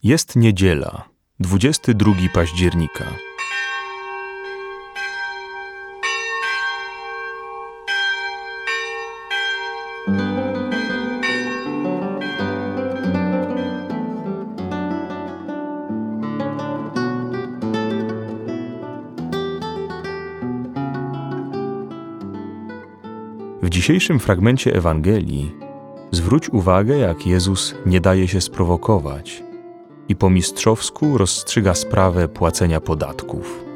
Jest niedziela, 22 października. W dzisiejszym fragmencie Ewangelii zwróć uwagę, jak Jezus nie daje się sprowokować i po mistrzowsku rozstrzyga sprawę płacenia podatków.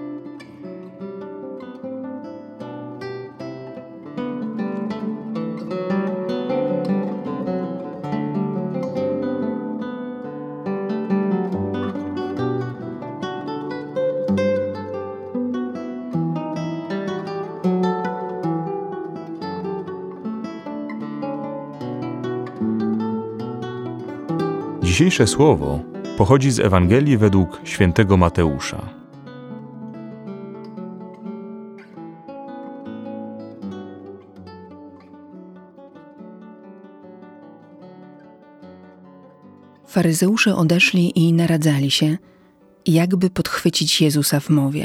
Dzisiejsze słowo pochodzi z Ewangelii według świętego Mateusza. Faryzeusze odeszli i naradzali się, jakby podchwycić Jezusa w mowie.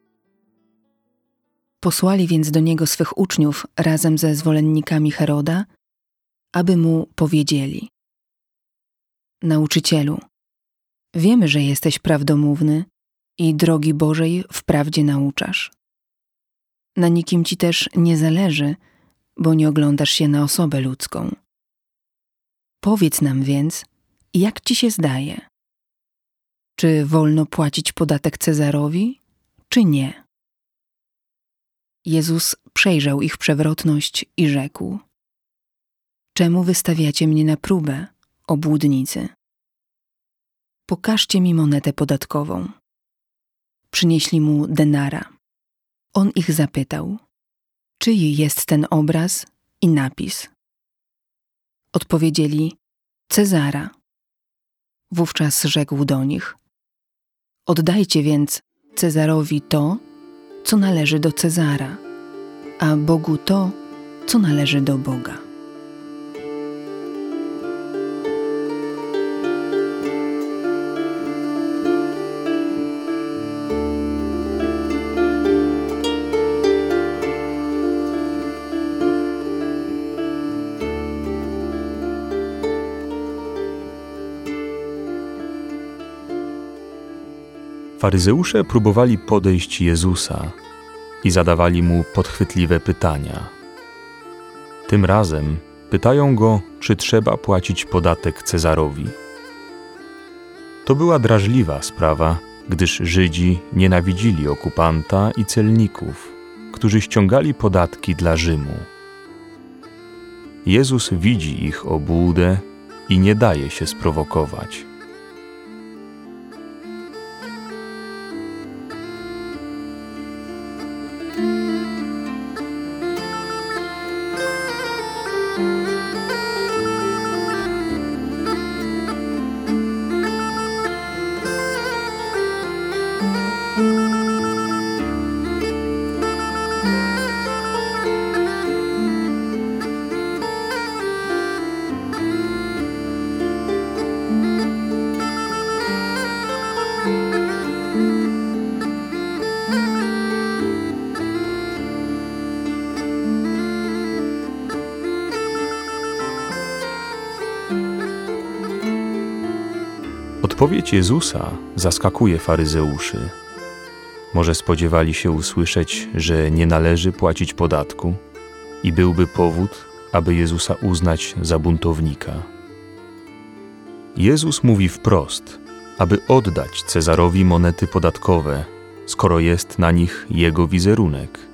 Posłali więc do Niego swych uczniów razem ze zwolennikami Heroda, aby Mu powiedzieli: Nauczycielu, wiemy, że jesteś prawdomówny i drogi Bożej wprawdzie nauczasz. Na nikim Ci też nie zależy, bo nie oglądasz się na osobę ludzką. Powiedz nam więc, jak Ci się zdaje? Czy wolno płacić podatek Cezarowi, czy nie? Jezus przejrzał ich przewrotność i rzekł: Czemu wystawiacie mnie na próbę, obłudnicy? Pokażcie mi monetę podatkową. Przynieśli mu denara. On ich zapytał: czyj jest ten obraz i napis? Odpowiedzieli: Cezara. Wówczas rzekł do nich: oddajcie więc Cezarowi to, co należy do Cezara, a Bogu to, co należy do Boga. Faryzeusze próbowali podejść Jezusa i zadawali Mu podchwytliwe pytania. Tym razem pytają Go, czy trzeba płacić podatek Cezarowi. To była drażliwa sprawa, gdyż Żydzi nienawidzili okupanta i celników, którzy ściągali podatki dla Rzymu. Jezus widzi ich obłudę i nie daje się sprowokować. Odpowiedź Jezusa zaskakuje faryzeuszy. Może spodziewali się usłyszeć, że nie należy płacić podatku i byłby powód, aby Jezusa uznać za buntownika. Jezus mówi wprost, aby oddać Cezarowi monety podatkowe, skoro jest na nich jego wizerunek.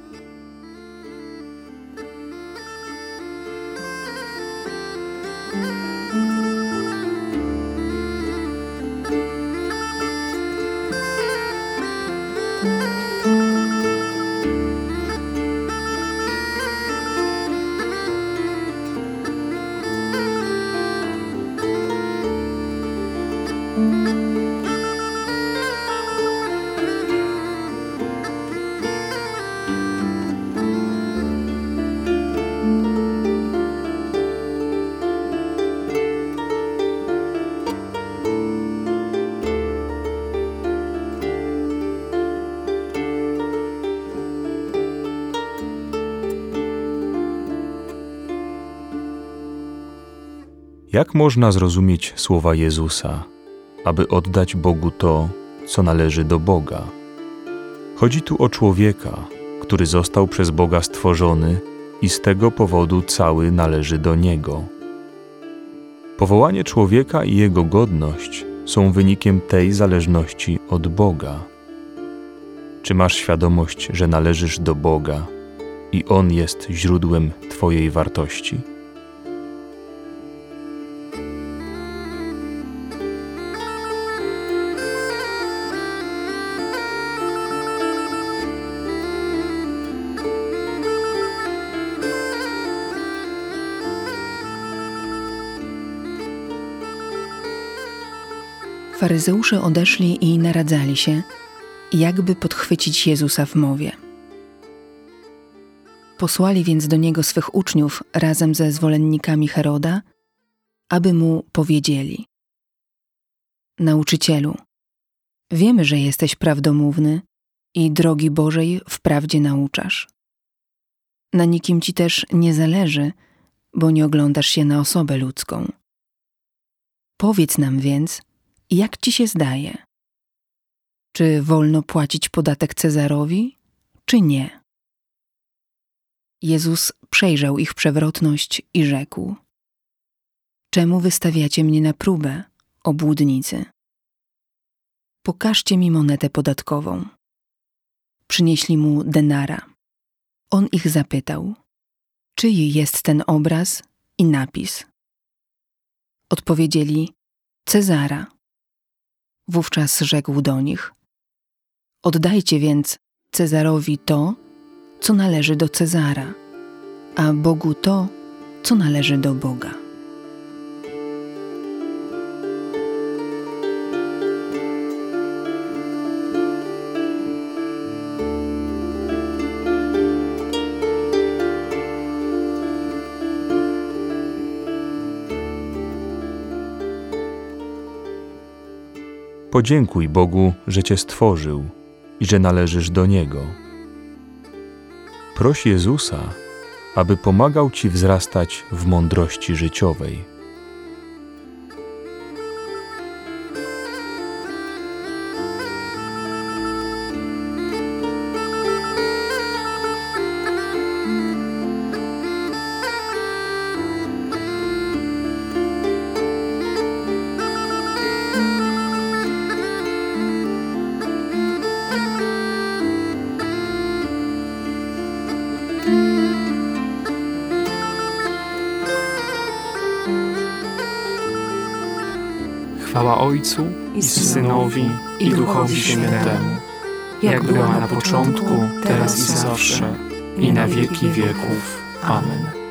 Jak można zrozumieć słowa Jezusa, aby oddać Bogu to, co należy do Boga? Chodzi tu o człowieka, który został przez Boga stworzony i z tego powodu cały należy do Niego. Powołanie człowieka i jego godność są wynikiem tej zależności od Boga. Czy masz świadomość, że należysz do Boga i On jest źródłem Twojej wartości? Faryzeusze odeszli i naradzali się, jakby podchwycić Jezusa w mowie. Posłali więc do Niego swych uczniów razem ze zwolennikami Heroda, aby Mu powiedzieli: Nauczycielu, wiemy, że jesteś prawdomówny i drogi Bożej wprawdzie nauczasz. Na nikim Ci też nie zależy, bo nie oglądasz się na osobę ludzką. Powiedz nam więc, jak Ci się zdaje? Czy wolno płacić podatek Cezarowi, czy nie? Jezus przejrzał ich przewrotność i rzekł: Czemu wystawiacie mnie na próbę, obłudnicy? Pokażcie mi monetę podatkową. Przynieśli mu denara. On ich zapytał: czyj jest ten obraz i napis? Odpowiedzieli: Cezara. Wówczas rzekł do nich: Oddajcie więc Cezarowi to, co należy do Cezara, a Bogu to, co należy do Boga. Podziękuj Bogu, że Cię stworzył i że należysz do Niego. Proś Jezusa, aby pomagał Ci wzrastać w mądrości życiowej. Chwała Ojcu i Synowi, i Duchowi Świętemu, jak była na początku, teraz i zawsze, i na wieki wieków. Amen.